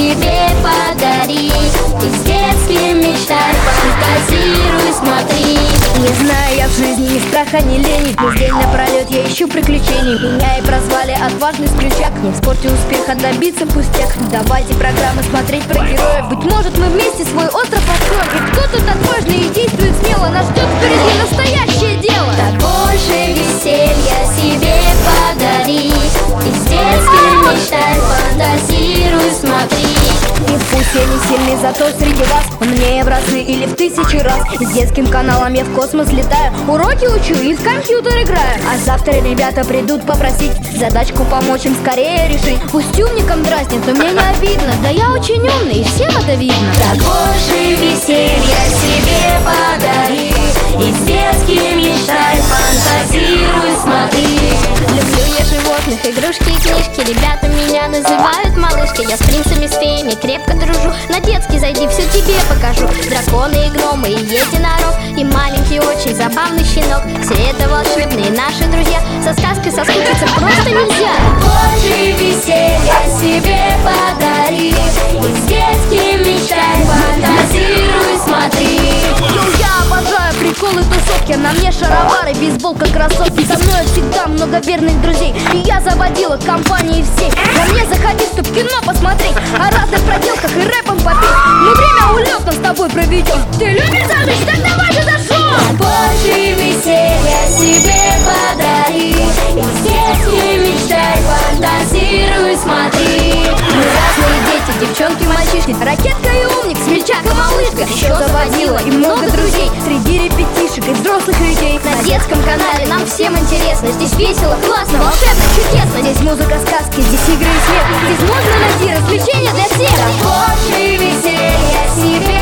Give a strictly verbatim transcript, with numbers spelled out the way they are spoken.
себе подари. И с детским мечтай, фантазируй, смотри. Не знаю я в жизни ни страха, ни лени. Весь день напролет я ищу приключений. Меня и прозвали отважный скрючак. Не в спорте успеха добиться пустяк. Давайте программы смотреть про героев. Быть может, мы вместе свой остров откроем. Ведь кто тут отважный и действует смело, нас ждет впереди настоящее дело. Так больше веселья себе подари. И с детским мечтай, фантазируй, смотри. И пусть я не сильный, зато среди вас умнее в разы или в тысячи раз. С детским каналом я в космос летаю, уроки учу и в компьютер играю. А завтра ребята придут попросить задачку помочь им скорее решить. Пусть умникам дразнит, но мне не обидно. Да я очень умный, и всем это видно. Так больше веселья себе подари. И с детским мечтай, фантазируй, смотри. Люблю я животных, игрушки и книжки. Ребята меня называют малышкой. Я с принцами, с феями крепко дружу. На детский зайди, все тебе покажу. Драконы и гномы, и единорог, и маленький очень забавный щенок. Все это волшебные наши друзья. Со сказкой соскучиться просто нельзя. Больше веселья себе подари. И с детским мечтай, фантазируй, смотри. Я обожаю приколы, тусовки. На мне шаровары, бейсболка, кроссовки. Со мной всегда много верных друзей. И я заводила компании всей. На мне заходи, чтоб кино посмотреть, о разных проделках и рэпом попеть. Мы время улетно с тобой проведем. Ты любишь зажечь? Так давай же зажжем. Больше веселья себе подари. И с детским мечтай, фантазируй, смотри. Мы разные дети, девчонки, мальчишки. Ракетка и умник, смельчак и малышка. Еще заводила и много друзей среди ребятишек и взрослых людей. На детском канале нам всем интересно. Здесь весело, классно, волшебно, чудесно. Здесь музыка, сказки, здесь игры и смех. Здесь можно найти развлечения для всех. Больше веселья себе